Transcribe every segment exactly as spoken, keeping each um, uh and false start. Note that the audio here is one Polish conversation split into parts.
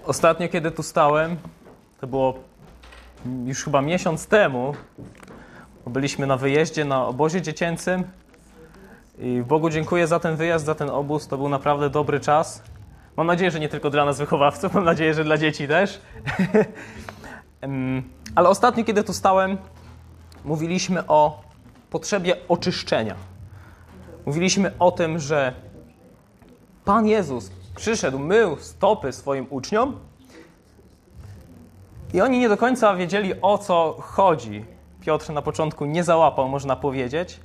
Ostatnio, kiedy tu stałem, to było już chyba miesiąc temu, byliśmy na wyjeździe na obozie dziecięcym i Bogu dziękuję za ten wyjazd, za ten obóz. To był naprawdę dobry czas. Mam nadzieję, że nie tylko dla nas wychowawców, mam nadzieję, że dla dzieci też. Ale ostatnio, kiedy tu stałem, mówiliśmy o potrzebie oczyszczenia. Mówiliśmy o tym, że Pan Jezus przyszedł, mył stopy swoim uczniom i oni nie do końca wiedzieli, o co chodzi. Piotr na początku nie załapał, można powiedzieć,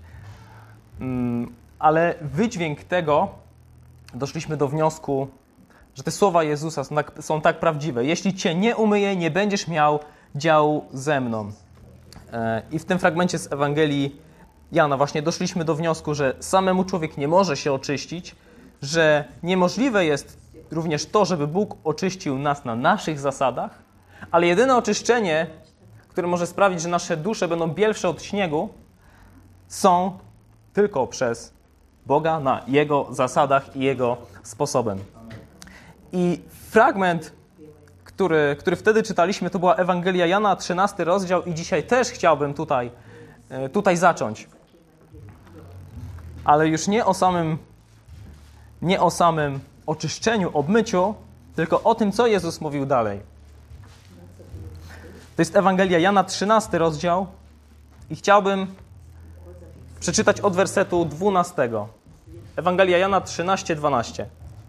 ale wydźwięk tego doszliśmy do wniosku, że te słowa Jezusa są tak, są tak prawdziwe. Jeśli cię nie umyję, nie będziesz miał działu ze mną. I w tym fragmencie z Ewangelii Jana właśnie doszliśmy do wniosku, że samemu człowiek nie może się oczyścić, że niemożliwe jest również to, żeby Bóg oczyścił nas na naszych zasadach, ale jedyne oczyszczenie, które może sprawić, że nasze dusze będą bielsze od śniegu, są tylko przez Boga na Jego zasadach i Jego sposobem. I fragment, który, który wtedy czytaliśmy, to była Ewangelia Jana, trzynasty rozdział i dzisiaj też chciałbym tutaj, tutaj zacząć. Ale już nie o samym, nie o samym oczyszczeniu, obmyciu, tylko o tym, co Jezus mówił dalej. To jest Ewangelia Jana, trzynasty rozdział i chciałbym przeczytać od wersetu dwunastego. Ewangelia Jana trzynaście, dwanaście.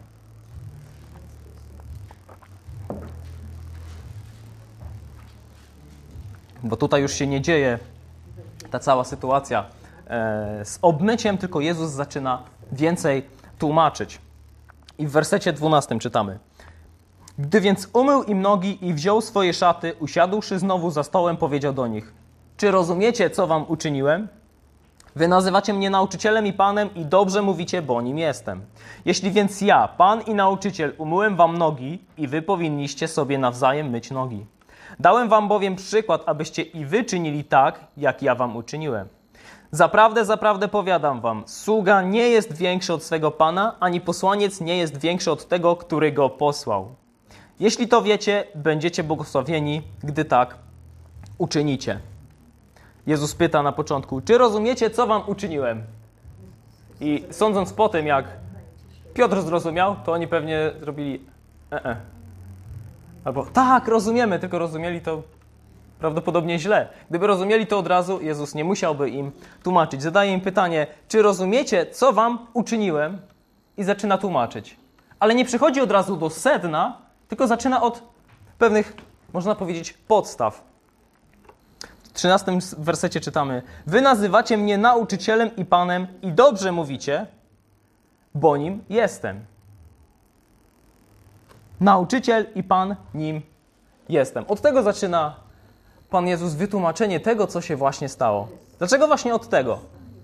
Bo tutaj już się nie dzieje ta cała sytuacja z obmyciem, tylko Jezus zaczyna więcej tłumaczyć. I w wersecie dwunastym czytamy. Gdy więc umył im nogi i wziął swoje szaty, usiadłszy znowu za stołem, powiedział do nich: czy rozumiecie, co wam uczyniłem? Wy nazywacie mnie nauczycielem i Panem i dobrze mówicie, bo nim jestem. Jeśli więc ja, Pan i nauczyciel, umyłem wam nogi i wy powinniście sobie nawzajem myć nogi. Dałem wam bowiem przykład, abyście i wy czynili tak, jak ja wam uczyniłem. Zaprawdę, zaprawdę powiadam wam, sługa nie jest większy od swego Pana, ani posłaniec nie jest większy od tego, który go posłał. Jeśli to wiecie, będziecie błogosławieni, gdy tak uczynicie. Jezus pyta na początku, czy rozumiecie, co wam uczyniłem? I sądząc po tym, jak Piotr zrozumiał, to oni pewnie zrobili e-e. Albo tak, rozumiemy, tylko rozumieli to prawdopodobnie źle. Gdyby rozumieli to od razu, Jezus nie musiałby im tłumaczyć. Zadaje im pytanie, czy rozumiecie, co wam uczyniłem? I zaczyna tłumaczyć. Ale nie przychodzi od razu do sedna, tylko zaczyna od pewnych, można powiedzieć, podstaw. W trzynastym wersecie czytamy: wy nazywacie mnie nauczycielem i Panem i dobrze mówicie, bo nim jestem. Nauczyciel i Pan, nim jestem. Od tego zaczyna Pan Jezus wytłumaczenie tego, co się właśnie stało. Dlaczego właśnie od tego?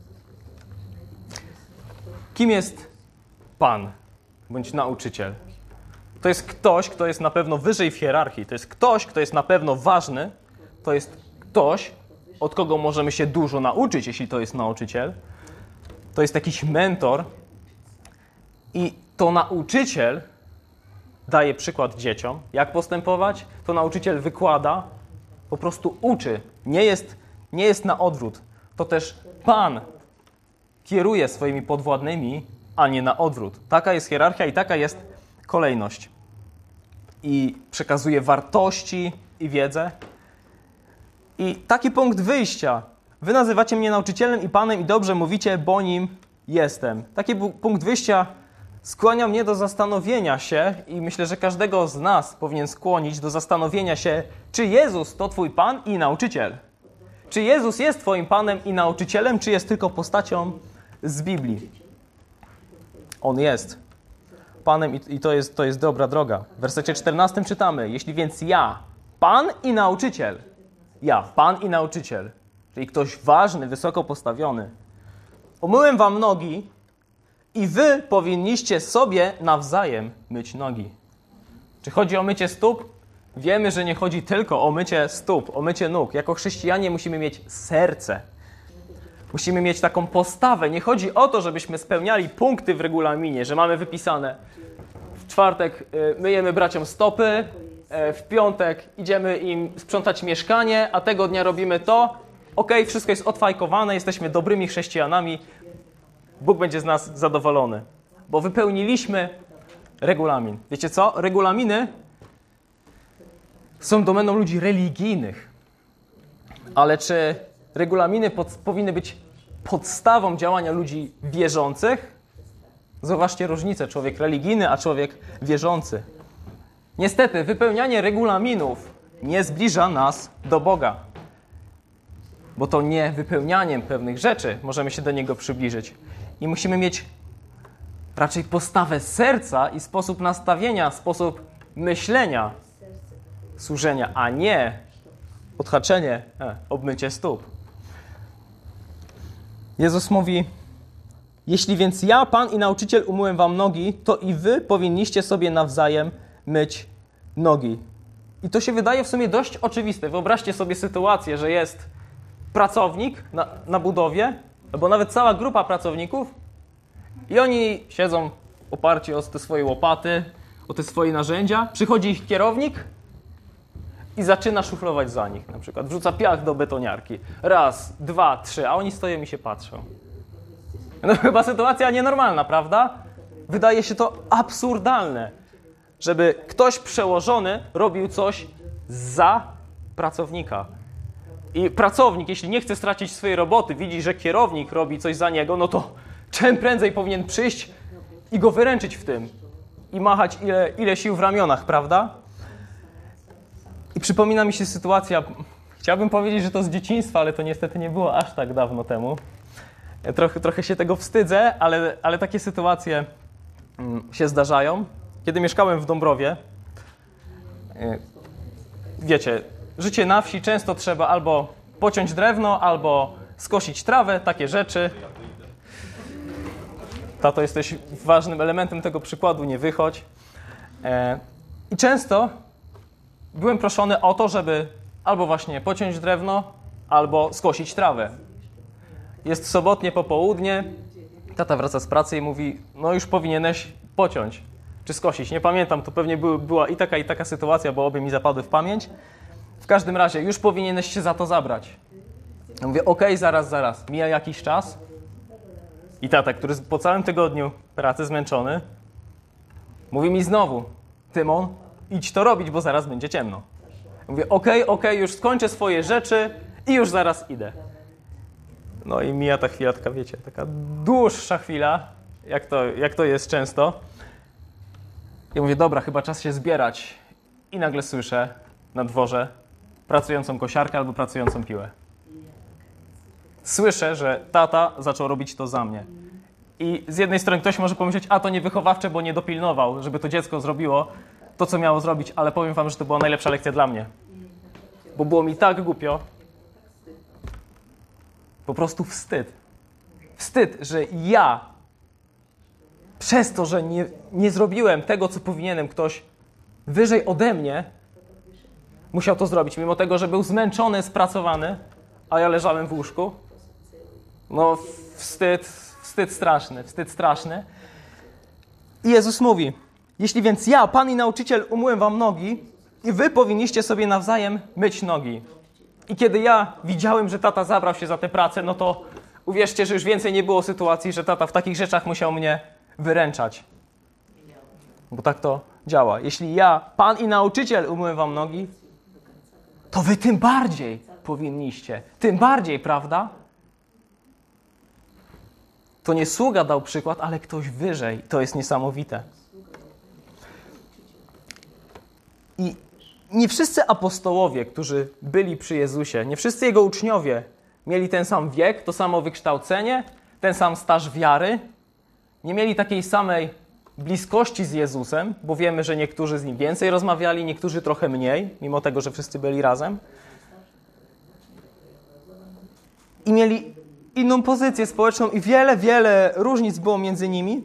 Kim jest Pan bądź nauczyciel? To jest ktoś, kto jest na pewno wyżej w hierarchii. To jest ktoś, kto jest na pewno ważny. To jest ktoś, od kogo możemy się dużo nauczyć, jeśli to jest nauczyciel. To jest jakiś mentor. I to nauczyciel daje przykład dzieciom, jak postępować. To nauczyciel wykłada, po prostu uczy. Nie jest, nie jest na odwrót. To też Pan kieruje swoimi podwładnymi, a nie na odwrót. Taka jest hierarchia i taka jest kolejność. I przekazuje wartości i wiedzę. I taki punkt wyjścia. Wy nazywacie mnie nauczycielem i Panem i dobrze mówicie, bo nim jestem. Taki punkt wyjścia skłania mnie do zastanowienia się i myślę, że każdego z nas powinien skłonić do zastanowienia się, czy Jezus to twój Pan i nauczyciel. Czy Jezus jest twoim Panem i nauczycielem, czy jest tylko postacią z Biblii? On jest Panem i to jest, to jest dobra droga. W wersecie czternastym czytamy: jeśli więc ja, Pan i nauczyciel, ja, Pan i nauczyciel, czyli ktoś ważny, wysoko postawiony, umyłem wam nogi i wy powinniście sobie nawzajem myć nogi. Czy chodzi o mycie stóp? Wiemy, że nie chodzi tylko o mycie stóp, o mycie nóg. Jako chrześcijanie musimy mieć serce. Musimy mieć taką postawę. Nie chodzi o to, żebyśmy spełniali punkty w regulaminie, że mamy wypisane czwartek myjemy braciom stopy, w piątek idziemy im sprzątać mieszkanie, a tego dnia robimy to. Okej, wszystko jest odfajkowane, jesteśmy dobrymi chrześcijanami. Bóg będzie z nas zadowolony, bo wypełniliśmy regulamin. Wiecie co? Regulaminy są domeną ludzi religijnych. Ale czy regulaminy pod, powinny być podstawą działania ludzi wierzących? Zauważcie różnicę, człowiek religijny, a człowiek wierzący. Niestety, wypełnianie regulaminów nie zbliża nas do Boga. Bo to nie wypełnianiem pewnych rzeczy możemy się do Niego przybliżyć. I musimy mieć raczej postawę serca i sposób nastawienia, sposób myślenia, służenia, a nie odhaczenie, e, obmycie stóp. Jezus mówi: jeśli więc ja, Pan i nauczyciel, umyłem wam nogi, to i wy powinniście sobie nawzajem myć nogi. I to się wydaje w sumie dość oczywiste. Wyobraźcie sobie sytuację, że jest pracownik na, na budowie, albo nawet cała grupa pracowników i oni siedzą oparci o te swoje łopaty, o te swoje narzędzia. Przychodzi ich kierownik i zaczyna szuflować za nich. Na przykład wrzuca piach do betoniarki. Raz, dwa, trzy, a oni stoją i się patrzą. No chyba sytuacja nienormalna, prawda? Wydaje się to absurdalne, żeby ktoś przełożony robił coś za pracownika. I pracownik, jeśli nie chce stracić swojej roboty, widzi, że kierownik robi coś za niego, no to czym prędzej powinien przyjść i go wyręczyć w tym. I machać ile, ile sił w ramionach, prawda? I przypomina mi się sytuacja, chciałbym powiedzieć, że to z dzieciństwa, ale to niestety nie było aż tak dawno temu. Trochę, trochę się tego wstydzę, ale, ale takie sytuacje się zdarzają. Kiedy mieszkałem w Dąbrowie, wiecie, życie na wsi często trzeba albo pociąć drewno, albo skosić trawę, takie rzeczy. Tato, jesteś ważnym elementem tego przykładu, nie wychodź. I często byłem proszony o to, żeby albo właśnie pociąć drewno, albo skosić trawę. Jest sobotnie popołudnie, tata wraca z pracy i mówi: no już powinieneś pociąć czy skosić. Nie pamiętam, to pewnie były, była i taka, i taka sytuacja, bo obie mi zapadły w pamięć. W każdym razie, już powinieneś się za to zabrać. Ja mówię: okej, okay, zaraz, zaraz. Mija jakiś czas i tata, który po całym tygodniu pracy zmęczony, mówi mi znowu: Tymon, idź to robić, bo zaraz będzie ciemno. Ja mówię: okej, okay, okej, okay, już skończę swoje rzeczy i już zaraz idę. No i mija ta chwila, taka wiecie, taka dłuższa chwila, jak to, jak to jest często. Ja mówię: dobra, chyba czas się zbierać. I nagle słyszę na dworze pracującą kosiarkę albo pracującą piłę. Słyszę, że tata zaczął robić to za mnie. I z jednej strony ktoś może pomyśleć: a to niewychowawcze, bo nie dopilnował, żeby to dziecko zrobiło to, co miało zrobić, ale powiem wam, że to była najlepsza lekcja dla mnie. Bo było mi tak głupio. Po prostu wstyd. Wstyd, że ja przez to, że nie, nie zrobiłem tego, co powinienem, ktoś wyżej ode mnie musiał to zrobić, mimo tego, że był zmęczony, spracowany, a ja leżałem w łóżku. No wstyd, wstyd straszny, wstyd straszny. I Jezus mówi: jeśli więc ja, Pan i nauczyciel, umyłem wam nogi, i wy powinniście sobie nawzajem myć nogi. I kiedy ja widziałem, że tata zabrał się za tę pracę, no to uwierzcie, że już więcej nie było sytuacji, że tata w takich rzeczach musiał mnie wyręczać. Bo tak to działa. Jeśli ja, Pan i nauczyciel, umyłem wam nogi, to wy tym bardziej powinniście. Tym bardziej, prawda? To nie sługa dał przykład, ale ktoś wyżej. To jest niesamowite. I nie wszyscy apostołowie, którzy byli przy Jezusie, nie wszyscy Jego uczniowie mieli ten sam wiek, to samo wykształcenie, ten sam staż wiary, nie mieli takiej samej bliskości z Jezusem, bo wiemy, że niektórzy z Nim więcej rozmawiali, niektórzy trochę mniej, mimo tego, że wszyscy byli razem. I mieli inną pozycję społeczną i wiele, wiele różnic było między nimi.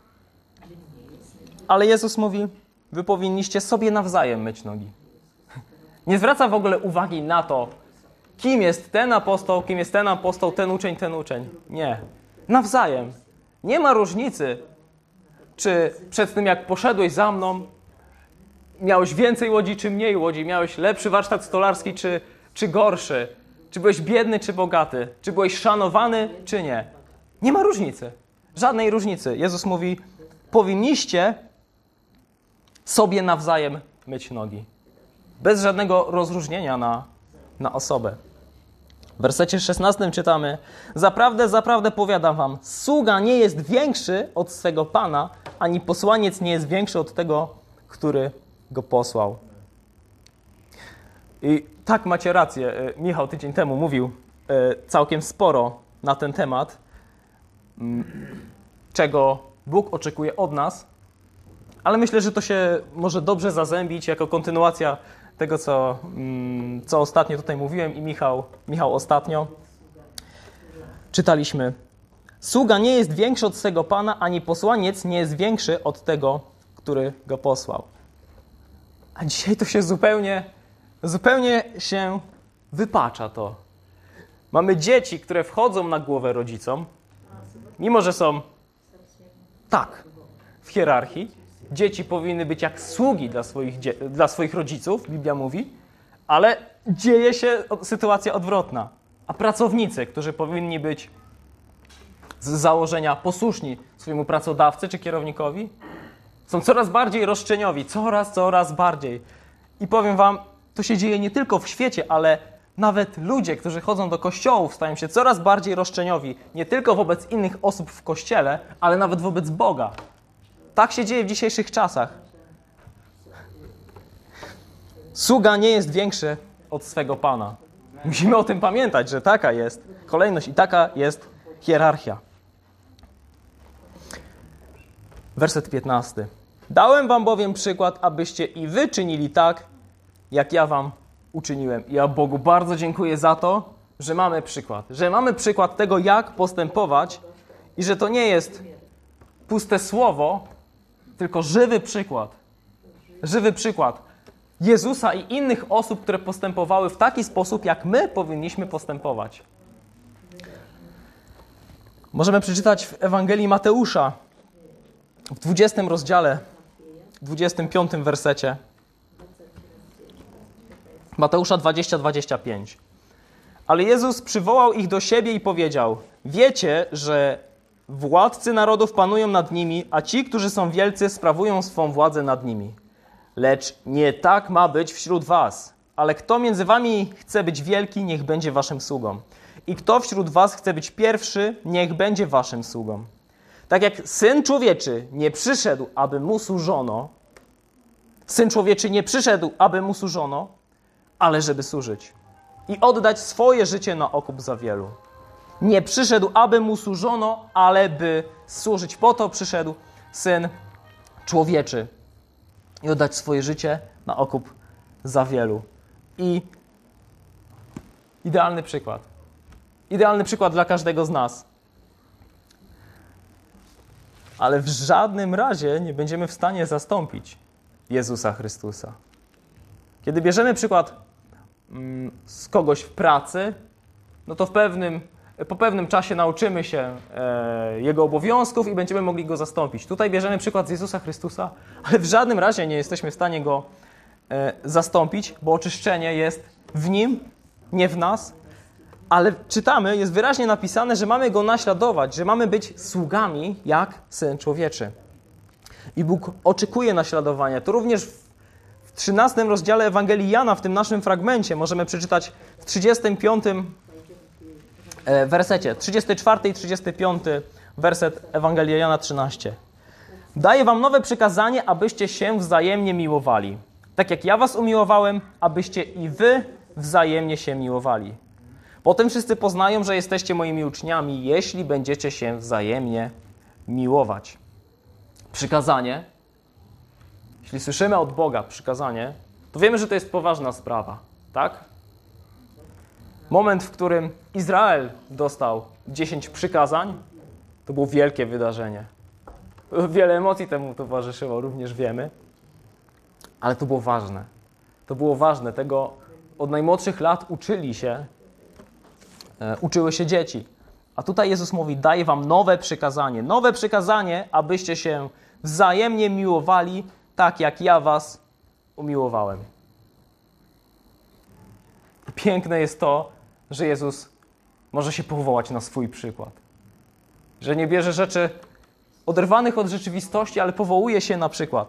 Ale Jezus mówi: wy powinniście sobie nawzajem myć nogi. Nie zwraca w ogóle uwagi na to, kim jest ten apostoł, kim jest ten apostoł, ten uczeń, ten uczeń. Nie. Nawzajem. Nie ma różnicy. Czy przed tym, jak poszedłeś za mną, miałeś więcej łodzi, czy mniej łodzi? Miałeś lepszy warsztat stolarski, czy, czy gorszy? Czy byłeś biedny, czy bogaty? Czy byłeś szanowany, czy nie? Nie ma różnicy. Żadnej różnicy. Jezus mówi, powinniście sobie nawzajem myć nogi. Bez żadnego rozróżnienia na, na osobę. W wersecie szesnastym czytamy: Zaprawdę, zaprawdę powiadam wam, sługa nie jest większy od swego Pana, ani posłaniec nie jest większy od tego, który go posłał. I tak, macie rację. Michał tydzień temu mówił całkiem sporo na ten temat, czego Bóg oczekuje od nas, ale myślę, że to się może dobrze zazębić jako kontynuacja tego, co, co ostatnio tutaj mówiłem i Michał, Michał ostatnio. Czytaliśmy: Sługa nie jest większy od swego Pana, ani posłaniec nie jest większy od tego, który go posłał. A dzisiaj to się zupełnie, zupełnie się wypacza to. Mamy dzieci, które wchodzą na głowę rodzicom, mimo że są tak w hierarchii. Dzieci powinny być jak sługi dla swoich, dzie- dla swoich rodziców, Biblia mówi, ale dzieje się sytuacja odwrotna. A pracownicy, którzy powinni być z założenia posłuszni swojemu pracodawcy czy kierownikowi, są coraz bardziej roszczeniowi, coraz, coraz bardziej. I powiem wam, to się dzieje nie tylko w świecie, ale nawet ludzie, którzy chodzą do kościołów, stają się coraz bardziej roszczeniowi, nie tylko wobec innych osób w kościele, ale nawet wobec Boga. Tak się dzieje w dzisiejszych czasach. Sługa nie jest większy od swego Pana. Musimy o tym pamiętać, że taka jest kolejność i taka jest hierarchia. Werset piętnasty. Dałem wam bowiem przykład, abyście i wy czynili tak, jak ja wam uczyniłem. I ja Bogu bardzo dziękuję za to, że mamy przykład. Że mamy przykład tego, jak postępować i że to nie jest puste słowo, tylko żywy przykład. Żywy przykład Jezusa i innych osób, które postępowały w taki sposób, jak my powinniśmy postępować. Możemy przeczytać w Ewangelii Mateusza w dwudziestym rozdziale, dwudziestym piątym wersecie. Mateusza dwadzieścia, dwadzieścia pięć. Ale Jezus przywołał ich do siebie i powiedział: Wiecie, że władcy narodów panują nad nimi, a ci, którzy są wielcy, sprawują swą władzę nad nimi. Lecz nie tak ma być wśród was. Ale kto między wami chce być wielki, niech będzie waszym sługą. I kto wśród was chce być pierwszy, niech będzie waszym sługą. Tak jak Syn Człowieczy nie przyszedł, aby mu służono, Syn Człowieczy nie przyszedł, aby mu służono, ale żeby służyć i oddać swoje życie na okup za wielu. Nie przyszedł, aby mu służono, ale by służyć. Po to przyszedł Syn Człowieczy i oddać swoje życie na okup za wielu. I idealny przykład. Idealny przykład dla każdego z nas. Ale w żadnym razie nie będziemy w stanie zastąpić Jezusa Chrystusa. Kiedy bierzemy przykład mm, z kogoś w pracy, no to w pewnym, po pewnym czasie nauczymy się e, Jego obowiązków i będziemy mogli Go zastąpić. Tutaj bierzemy przykład z Jezusa Chrystusa, ale w żadnym razie nie jesteśmy w stanie Go e, zastąpić, bo oczyszczenie jest w Nim, nie w nas. Ale czytamy, jest wyraźnie napisane, że mamy Go naśladować, że mamy być sługami jak Syn Człowieczy. I Bóg oczekuje naśladowania. To również w trzynastym rozdziale Ewangelii Jana, w tym naszym fragmencie, możemy przeczytać w trzydziestym piątym wersecie, trzydziesty czwarty i trzydziesty piąty werset Ewangelii Jana trzynaście. Daję wam nowe przykazanie, abyście się wzajemnie miłowali. Tak jak ja was umiłowałem, abyście i wy wzajemnie się miłowali. Potem wszyscy poznają, że jesteście moimi uczniami, jeśli będziecie się wzajemnie miłować. Przykazanie, jeśli słyszymy od Boga przykazanie, to wiemy, że to jest poważna sprawa, tak? Moment, w którym Izrael dostał dziesięć przykazań, to było wielkie wydarzenie. Wiele emocji temu towarzyszyło, również wiemy, ale to było ważne. To było ważne, tego od najmłodszych lat uczyli się, e, uczyły się dzieci. A tutaj Jezus mówi, daję wam nowe przykazanie. Nowe przykazanie, abyście się wzajemnie miłowali, tak jak ja was umiłowałem. Piękne jest to, że Jezus może się powołać na swój przykład. Że nie bierze rzeczy oderwanych od rzeczywistości, ale powołuje się na przykład.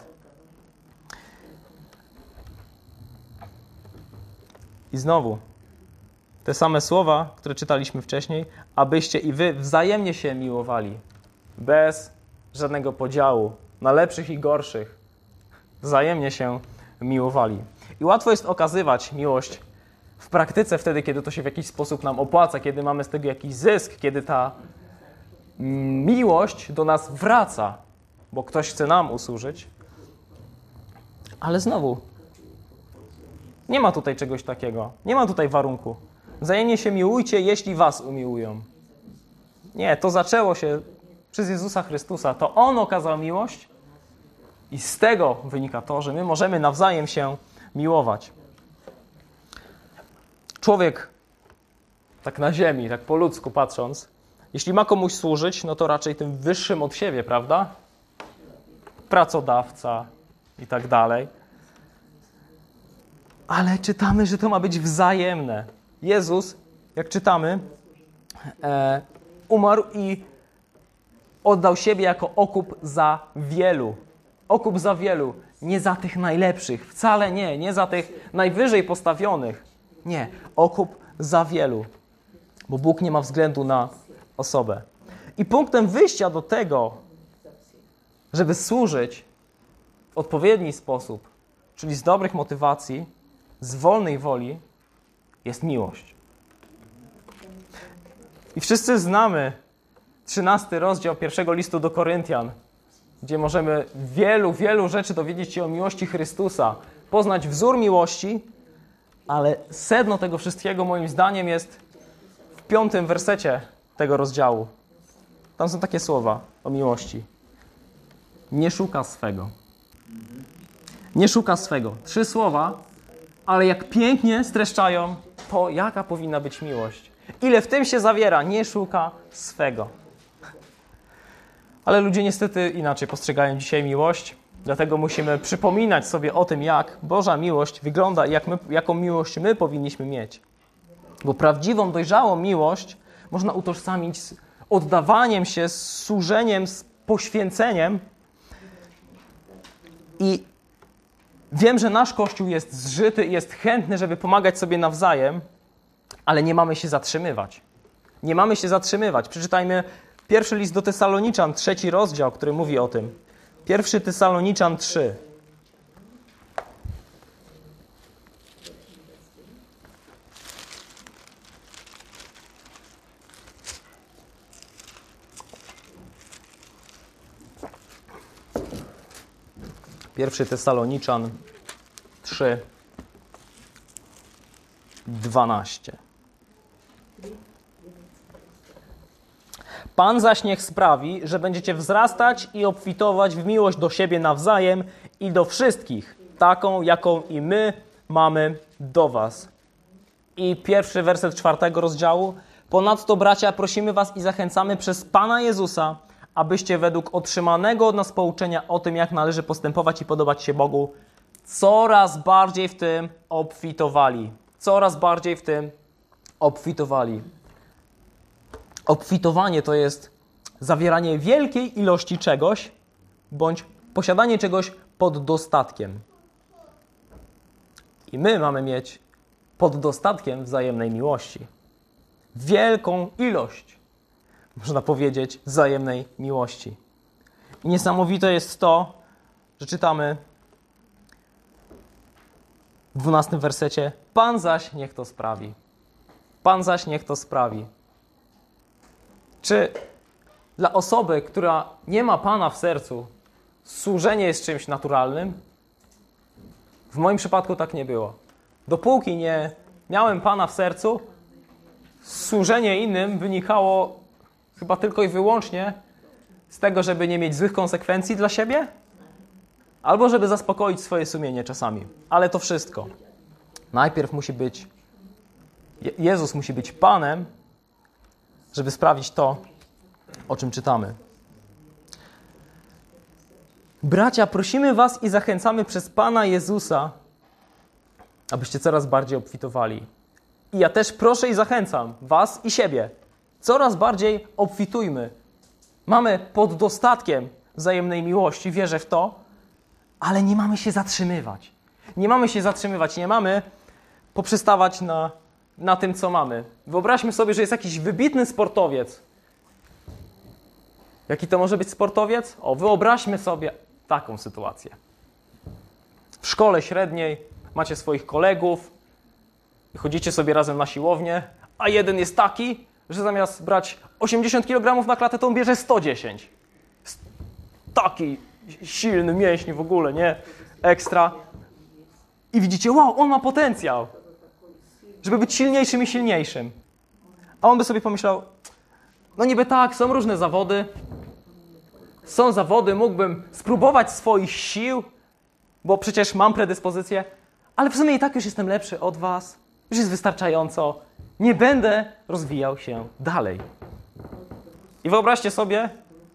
I znowu, te same słowa, które czytaliśmy wcześniej, abyście i wy wzajemnie się miłowali, bez żadnego podziału na lepszych i gorszych. Wzajemnie się miłowali. I łatwo jest okazywać miłość w praktyce wtedy, kiedy to się w jakiś sposób nam opłaca, kiedy mamy z tego jakiś zysk, kiedy ta miłość do nas wraca, bo ktoś chce nam usłużyć. Ale znowu, nie ma tutaj czegoś takiego. Nie ma tutaj warunku. Wzajemnie się miłujcie, jeśli was umiłują. Nie, to zaczęło się przez Jezusa Chrystusa. To On okazał miłość i z tego wynika to, że my możemy nawzajem się miłować. Człowiek, tak na ziemi, tak po ludzku patrząc, jeśli ma komuś służyć, no to raczej tym wyższym od siebie, prawda? Pracodawca i tak dalej. Ale czytamy, że to ma być wzajemne. Jezus, jak czytamy, e, umarł i oddał siebie jako okup za wielu. Okup za wielu. Nie za tych najlepszych. Wcale nie. Nie za tych najwyżej postawionych. Nie. Okup za wielu. Bo Bóg nie ma względu na osobę. I punktem wyjścia do tego, żeby służyć w odpowiedni sposób, czyli z dobrych motywacji, z wolnej woli, jest miłość. I wszyscy znamy trzynasty rozdział pierwszego listu do Koryntian, gdzie możemy wielu, wielu rzeczy dowiedzieć się o miłości Chrystusa, poznać wzór miłości, ale sedno tego wszystkiego moim zdaniem jest w piątym wersecie tego rozdziału. Tam są takie słowa o miłości. Nie szuka swego. Nie szuka swego. Trzy słowa, ale jak pięknie streszczają to, jaka powinna być miłość. Ile w tym się zawiera. Nie szuka swego. Ale ludzie niestety inaczej postrzegają dzisiaj miłość. Dlatego musimy przypominać sobie o tym, jak Boża miłość wygląda i jak my, jaką miłość my powinniśmy mieć. Bo prawdziwą, dojrzałą miłość można utożsamić z oddawaniem się, z służeniem, z poświęceniem. I wiem, że nasz Kościół jest zżyty i jest chętny, żeby pomagać sobie nawzajem, ale nie mamy się zatrzymywać. Nie mamy się zatrzymywać. Przeczytajmy pierwszy list do Tesaloniczan, trzeci rozdział, który mówi o tym. Pierwszy Tesaloniczan trzy. Pierwszy Tesaloniczan trzy, dwanaście. Pan zaś niech sprawi, że będziecie wzrastać i obfitować w miłość do siebie nawzajem i do wszystkich, taką, jaką i my mamy do was. I pierwszy werset czwartego rozdziału. Ponadto, bracia, prosimy was i zachęcamy przez Pana Jezusa, abyście według otrzymanego od nas pouczenia o tym, jak należy postępować i podobać się Bogu, coraz bardziej w tym obfitowali. Coraz bardziej w tym obfitowali. Obfitowanie to jest zawieranie wielkiej ilości czegoś bądź posiadanie czegoś pod dostatkiem. I my mamy mieć pod dostatkiem wzajemnej miłości. Wielką ilość, można powiedzieć, wzajemnej miłości. I niesamowite jest to, że czytamy w dwunastym wersecie: Pan zaś niech to sprawi. Pan zaś niech to sprawi. Czy dla osoby, która nie ma Pana w sercu, służenie jest czymś naturalnym? W moim przypadku tak nie było. Dopóki nie miałem Pana w sercu, służenie innym wynikało chyba tylko i wyłącznie z tego, żeby nie mieć złych konsekwencji dla siebie, albo żeby zaspokoić swoje sumienie czasami. Ale to wszystko. Najpierw musi być, Jezus musi być Panem, żeby sprawić to, o czym czytamy. Bracia, prosimy was i zachęcamy przez Pana Jezusa, abyście coraz bardziej obfitowali. I ja też proszę i zachęcam was i siebie. Coraz bardziej obfitujmy. Mamy pod dostatkiem wzajemnej miłości, wierzę w to, ale nie mamy się zatrzymywać. Nie mamy się zatrzymywać, nie mamy poprzestawać na, na tym, co mamy. Wyobraźmy sobie, że jest jakiś wybitny sportowiec. Jaki to może być sportowiec? O, wyobraźmy sobie taką sytuację. W szkole średniej macie swoich kolegów, chodzicie sobie razem na siłownię, a jeden jest taki, że zamiast brać osiemdziesiąt kilogramów na klatę, to on bierze sto dziesięć. Taki silny mięśni w ogóle, nie? Ekstra. I widzicie, wow, on ma potencjał, żeby być silniejszym i silniejszym. A on by sobie pomyślał, no niby tak, są różne zawody, są zawody, mógłbym spróbować swoich sił, bo przecież mam predyspozycję, ale w sumie i tak już jestem lepszy od was, już jest wystarczająco, nie będę rozwijał się dalej. I wyobraźcie sobie,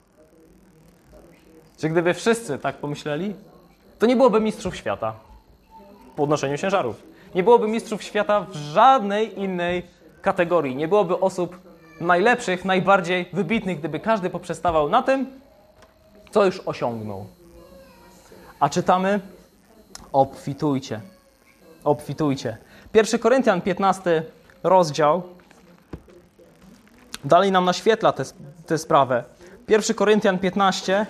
że gdyby wszyscy tak pomyśleli, to nie byłoby mistrzów świata w podnoszeniu ciężarów. Nie byłoby mistrzów świata w żadnej innej kategorii. Nie byłoby osób najlepszych, najbardziej wybitnych, gdyby każdy poprzestawał na tym, co już osiągnął. A czytamy, obfitujcie. Obfitujcie. pierwszy Koryntian, piętnasty rozdział, dalej nam naświetla tę sprawę. pierwszy Koryntian piętnaście.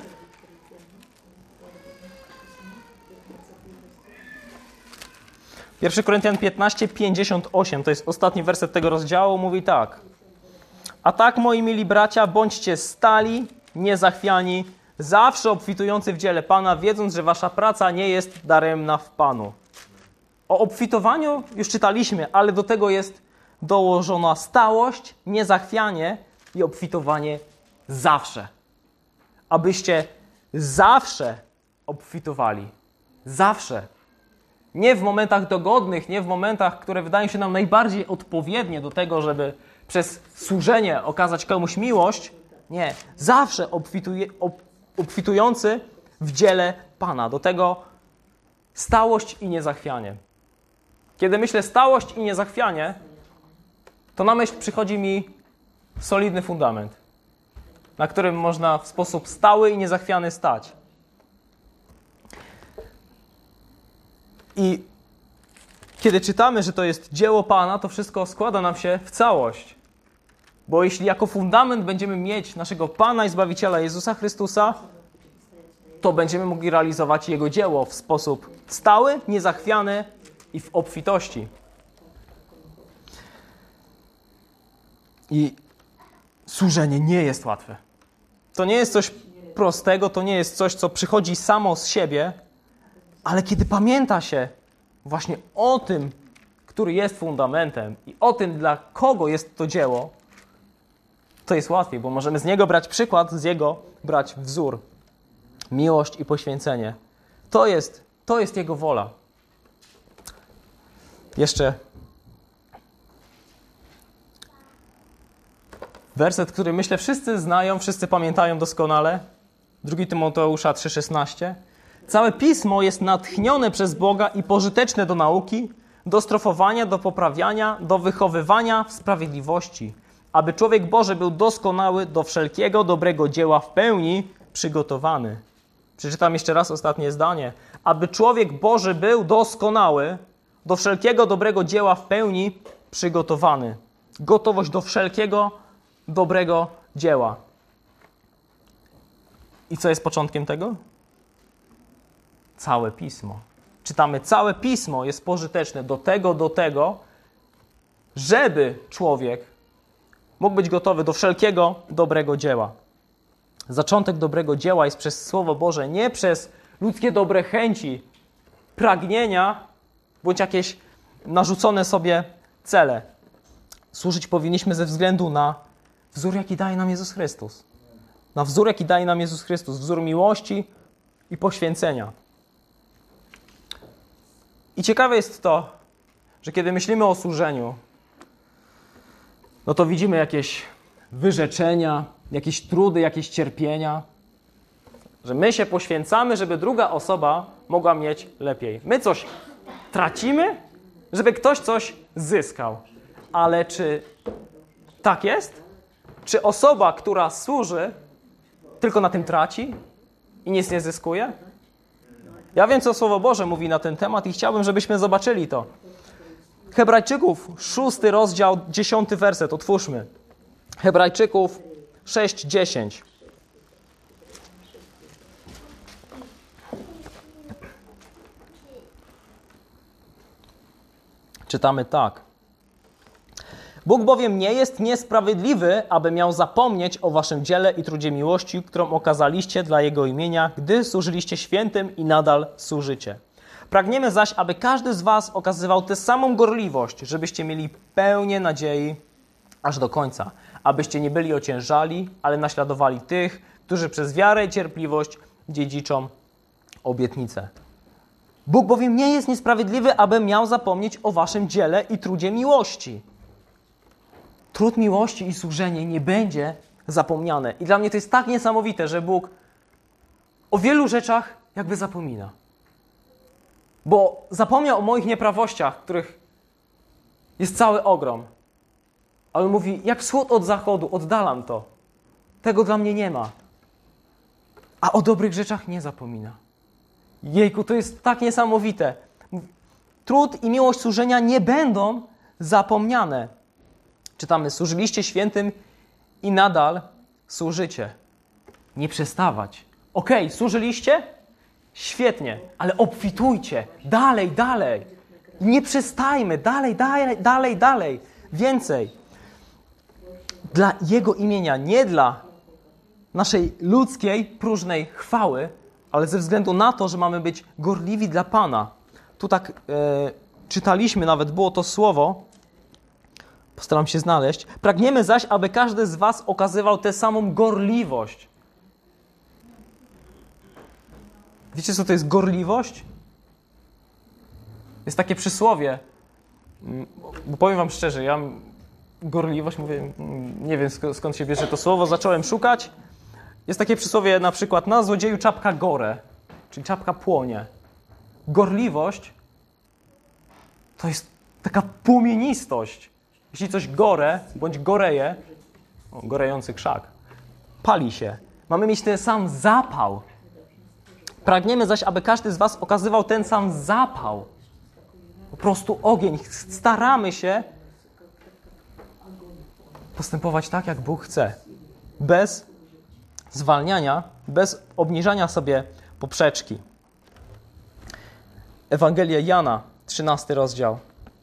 pierwszy Koryntian piętnaście, pięćdziesiąt osiem, to jest ostatni werset tego rozdziału, mówi tak. A tak, moi mili bracia, bądźcie stali, niezachwiani, zawsze obfitujący w dziele Pana, wiedząc, że wasza praca nie jest daremna w Panu. O obfitowaniu już czytaliśmy, ale do tego jest dołożona stałość, niezachwianie i obfitowanie zawsze. Abyście zawsze obfitowali. Zawsze. Nie w momentach dogodnych, nie w momentach, które wydają się nam najbardziej odpowiednie do tego, żeby przez służenie okazać komuś miłość. Nie. Zawsze obfituje, ob, obfitujący w dziele Pana. Do tego stałość i niezachwianie. Kiedy myślę stałość i niezachwianie, to na myśl przychodzi mi solidny fundament, na którym można w sposób stały i niezachwiany stać. I kiedy czytamy, że to jest dzieło Pana, to wszystko składa nam się w całość. Bo jeśli jako fundament będziemy mieć naszego Pana i Zbawiciela Jezusa Chrystusa, to będziemy mogli realizować Jego dzieło w sposób stały, niezachwiany i w obfitości. I służenie nie jest łatwe. To nie jest coś prostego, to nie jest coś, co przychodzi samo z siebie, ale kiedy pamięta się właśnie o tym, który jest fundamentem i o tym, dla kogo jest to dzieło, to jest łatwiej, bo możemy z niego brać przykład, z jego brać wzór. Miłość i poświęcenie. To jest, to jest jego wola. Jeszcze werset, który myślę wszyscy znają, wszyscy pamiętają doskonale. drugi Tymoteusza trzy szesnaście. Całe Pismo jest natchnione przez Boga i pożyteczne do nauki, do strofowania, do poprawiania, do wychowywania w sprawiedliwości, aby człowiek Boży był doskonały, do wszelkiego dobrego dzieła w pełni przygotowany. Przeczytam jeszcze raz ostatnie zdanie. Aby człowiek Boży był doskonały, do wszelkiego dobrego dzieła w pełni przygotowany. Gotowość do wszelkiego dobrego dzieła. I co jest początkiem tego? Całe Pismo. Czytamy, całe Pismo jest pożyteczne do tego, do tego, żeby człowiek mógł być gotowy do wszelkiego dobrego dzieła. Zaczątek dobrego dzieła jest przez Słowo Boże, nie przez ludzkie dobre chęci, pragnienia, bądź jakieś narzucone sobie cele. Służyć powinniśmy ze względu na wzór, jaki daje nam Jezus Chrystus. Na wzór, jaki daje nam Jezus Chrystus. Wzór miłości i poświęcenia. I ciekawe jest to, że kiedy myślimy o służeniu, no to widzimy jakieś wyrzeczenia, jakieś trudy, jakieś cierpienia. Że my się poświęcamy, żeby druga osoba mogła mieć lepiej. My coś tracimy, żeby ktoś coś zyskał. Ale czy tak jest? Czy osoba, która służy, tylko na tym traci i nic nie zyskuje? Ja wiem, co Słowo Boże mówi na ten temat i chciałbym, żebyśmy zobaczyli to. Hebrajczyków, szósty rozdział, dziesiąty werset, otwórzmy. Hebrajczyków sześć, dziesięć. Czytamy tak. Bóg bowiem nie jest niesprawiedliwy, aby miał zapomnieć o waszym dziele i trudzie miłości, którą okazaliście dla Jego imienia, gdy służyliście świętym i nadal służycie. Pragniemy zaś, aby każdy z was okazywał tę samą gorliwość, żebyście mieli pełnię nadziei aż do końca, abyście nie byli ociężali, ale naśladowali tych, którzy przez wiarę i cierpliwość dziedziczą obietnicę. Bóg bowiem nie jest niesprawiedliwy, aby miał zapomnieć o waszym dziele i trudzie miłości. Trud miłości i służenie nie będzie zapomniane. I dla mnie to jest tak niesamowite, że Bóg o wielu rzeczach jakby zapomina. Bo zapomniał o moich nieprawościach, których jest cały ogrom. Ale mówi, jak wschód od zachodu, oddalam to. Tego dla mnie nie ma. A o dobrych rzeczach nie zapomina. Jejku, to jest tak niesamowite. Trud i miłość służenia nie będą zapomniane. Czytamy, służyliście świętym i nadal służycie. Nie przestawać. Okej, okay, służyliście? Świetnie, ale obfitujcie. Dalej, dalej. Nie przestajmy. Dalej, dalej, dalej, dalej. Więcej. Dla Jego imienia, nie dla naszej ludzkiej, próżnej chwały, ale ze względu na to, że mamy być gorliwi dla Pana. Tu tak e, czytaliśmy nawet, było to słowo. Postaram się znaleźć. Pragniemy zaś, aby każdy z was okazywał tę samą gorliwość. Wiecie, co to jest gorliwość? Jest takie przysłowie. Bo powiem wam szczerze, ja gorliwość, mówię, nie wiem skąd się bierze to słowo, zacząłem szukać. Jest takie przysłowie na przykład, na złodzieju czapka gore, czyli czapka płonie. Gorliwość to jest taka płomienistość. Jeśli coś gore, bądź goreje, o, gorejący krzak, pali się. Mamy mieć ten sam zapał. Pragniemy zaś, aby każdy z was okazywał ten sam zapał. Po prostu ogień. Staramy się postępować tak, jak Bóg chce. Bez zwalniania, bez obniżania sobie poprzeczki. Ewangelia Jana, trzynasty rozdział.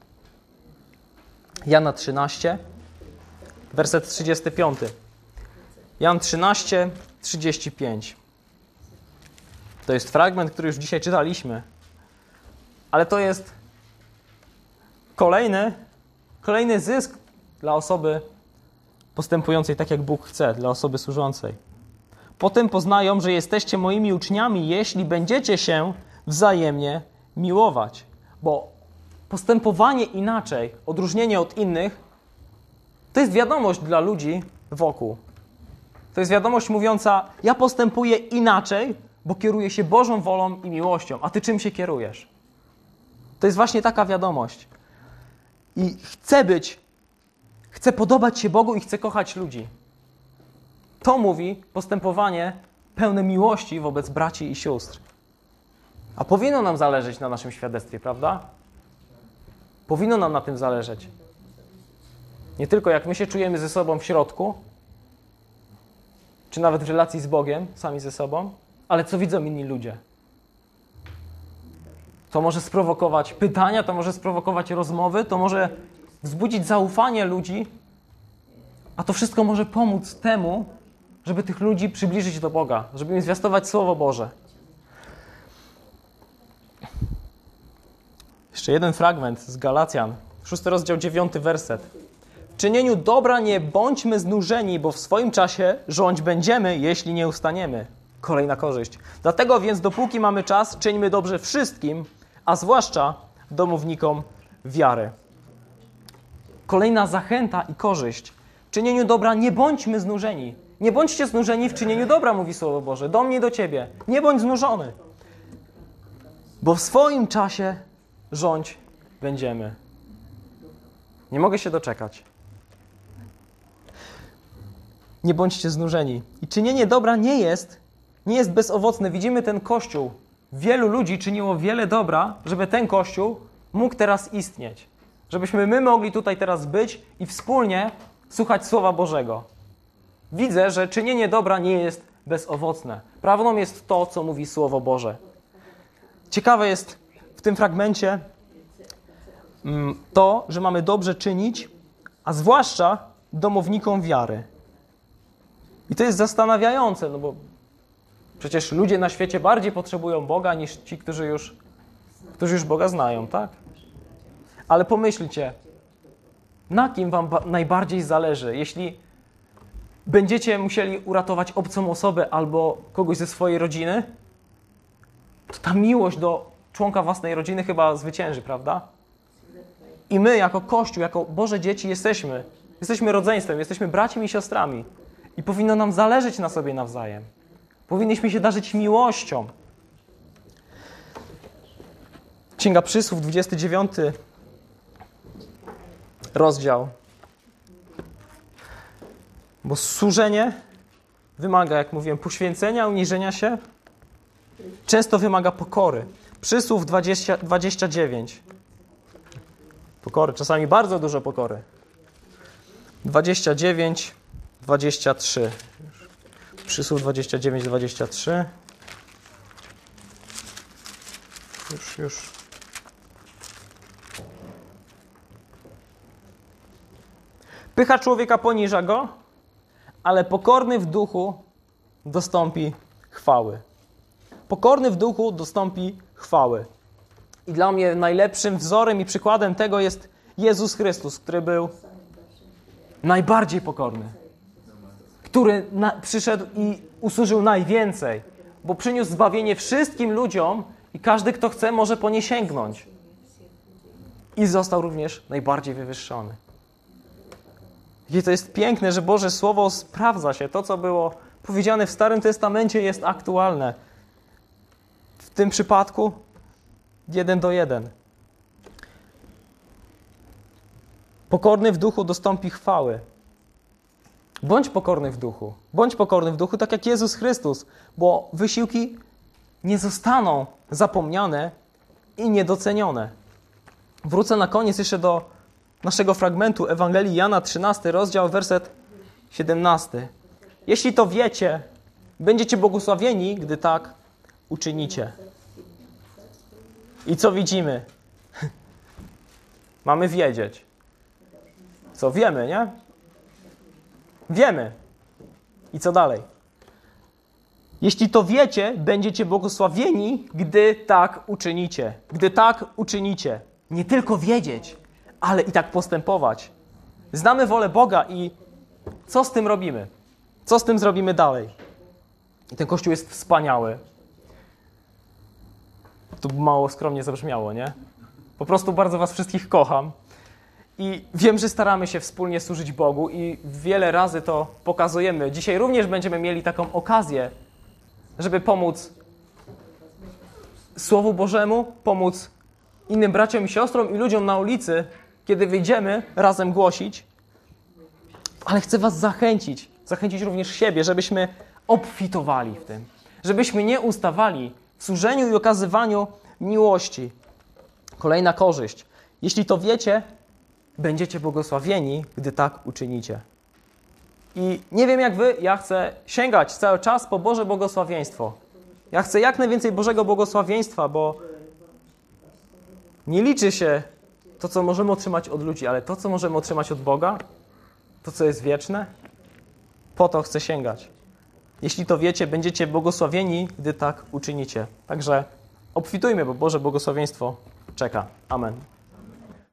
Jana trzynaście, werset trzydziesty piąty. Jan trzynaście, trzydzieści pięć. To jest fragment, który już dzisiaj czytaliśmy. Ale to jest kolejny, kolejny zysk dla osoby postępującej tak, jak Bóg chce, dla osoby służącej. Potem poznają, że jesteście moimi uczniami, jeśli będziecie się wzajemnie miłować. Bo postępowanie inaczej, odróżnienie od innych, to jest wiadomość dla ludzi wokół. To jest wiadomość mówiąca, ja postępuję inaczej, bo kieruję się Bożą wolą i miłością. A ty czym się kierujesz? To jest właśnie taka wiadomość. I chcę być, chcę podobać się Bogu i chcę kochać ludzi. To mówi postępowanie pełne miłości wobec braci i sióstr. A powinno nam zależeć na naszym świadectwie, prawda? Powinno nam na tym zależeć. Nie tylko jak my się czujemy ze sobą w środku, czy nawet w relacji z Bogiem, sami ze sobą, ale co widzą inni ludzie. To może sprowokować pytania, to może sprowokować rozmowy, to może wzbudzić zaufanie ludzi, a to wszystko może pomóc temu, żeby tych ludzi przybliżyć do Boga, żeby im zwiastować Słowo Boże. Jeszcze jeden fragment z Galacjan, szósty rozdział, dziewiąty werset. W czynieniu dobra nie bądźmy znużeni, bo w swoim czasie rządź będziemy, jeśli nie ustaniemy. Kolejna korzyść. Dlatego więc, dopóki mamy czas, czyńmy dobrze wszystkim, a zwłaszcza domownikom wiary. Kolejna zachęta i korzyść. W czynieniu dobra nie bądźmy znużeni. Nie bądźcie znużeni w czynieniu dobra, mówi Słowo Boże. Do mnie i do ciebie. Nie bądź znużony. Bo w swoim czasie rządź będziemy. Nie mogę się doczekać. Nie bądźcie znużeni. I czynienie dobra nie jest, nie jest bezowocne. Widzimy ten Kościół. Wielu ludzi czyniło wiele dobra, żeby ten Kościół mógł teraz istnieć. Żebyśmy my mogli tutaj teraz być i wspólnie słuchać Słowa Bożego. Widzę, że czynienie dobra nie jest bezowocne. Prawdą jest to, co mówi Słowo Boże. Ciekawe jest w tym fragmencie to, że mamy dobrze czynić, a zwłaszcza domownikom wiary. I to jest zastanawiające, no bo przecież ludzie na świecie bardziej potrzebują Boga niż ci, którzy już, którzy już Boga znają, tak? Ale pomyślcie, na kim wam ba- najbardziej zależy? Jeśli będziecie musieli uratować obcą osobę albo kogoś ze swojej rodziny, to ta miłość do członka własnej rodziny chyba zwycięży, prawda? I my jako Kościół, jako Boże dzieci jesteśmy, jesteśmy rodzeństwem, jesteśmy braćmi i siostrami. I powinno nam zależeć na sobie nawzajem. Powinniśmy się darzyć miłością. Księga Przysłów, dwudziesty dziewiąty rozdział. Bo służenie wymaga, jak mówiłem, poświęcenia, uniżenia się. Często wymaga pokory. Przysłów dwadzieścia, dwadzieścia dziewięć. Pokory, czasami bardzo dużo pokory. dwadzieścia dziewięć, dwadzieścia trzy. Przysłów dwadzieścia dziewięć, dwadzieścia trzy. Już, już. Pycha człowieka poniża go, ale pokorny w duchu dostąpi chwały. Pokorny w duchu dostąpi chwały. I dla mnie najlepszym wzorem i przykładem tego jest Jezus Chrystus, który był najbardziej pokorny. Który na, przyszedł i usłużył najwięcej, bo przyniósł zbawienie wszystkim ludziom i każdy, kto chce, może po nie sięgnąć. I został również najbardziej wywyższony. I to jest piękne, że Boże Słowo sprawdza się. To, co było powiedziane w Starym Testamencie, jest aktualne. W tym przypadku jeden do jeden. Pokorny w duchu dostąpi chwały. Bądź pokorny w duchu. Bądź pokorny w duchu, tak jak Jezus Chrystus, bo wysiłki nie zostaną zapomniane i niedocenione. Wrócę na koniec jeszcze do naszego fragmentu Ewangelii Jana, trzynasty rozdział, werset siedemnasty. Jeśli to wiecie, będziecie błogosławieni, gdy tak uczynicie. I co widzimy? Mamy wiedzieć. Co wiemy, nie? Wiemy. I co dalej? Jeśli to wiecie, będziecie błogosławieni, gdy tak uczynicie. Gdy tak uczynicie. Nie tylko wiedzieć, ale i tak postępować. Znamy wolę Boga i co z tym robimy? Co z tym zrobimy dalej? I ten Kościół jest wspaniały. To mało skromnie zabrzmiało, nie? Po prostu bardzo was wszystkich kocham. I wiem, że staramy się wspólnie służyć Bogu i wiele razy to pokazujemy. Dzisiaj również będziemy mieli taką okazję, żeby pomóc Słowu Bożemu, pomóc innym braciom i siostrom i ludziom na ulicy, kiedy wyjdziemy razem głosić. Ale chcę was zachęcić, zachęcić również siebie, żebyśmy obfitowali w tym. Żebyśmy nie ustawali w służeniu i okazywaniu miłości. Kolejna korzyść. Jeśli to wiecie, będziecie błogosławieni, gdy tak uczynicie. I nie wiem jak wy, ja chcę sięgać cały czas po Boże błogosławieństwo. Ja chcę jak najwięcej Bożego błogosławieństwa, bo nie liczy się to, co możemy otrzymać od ludzi, ale to, co możemy otrzymać od Boga, to, co jest wieczne, po to chcę sięgać. Jeśli to wiecie, będziecie błogosławieni, gdy tak uczynicie. Także obfitujmy, bo Boże błogosławieństwo czeka. Amen.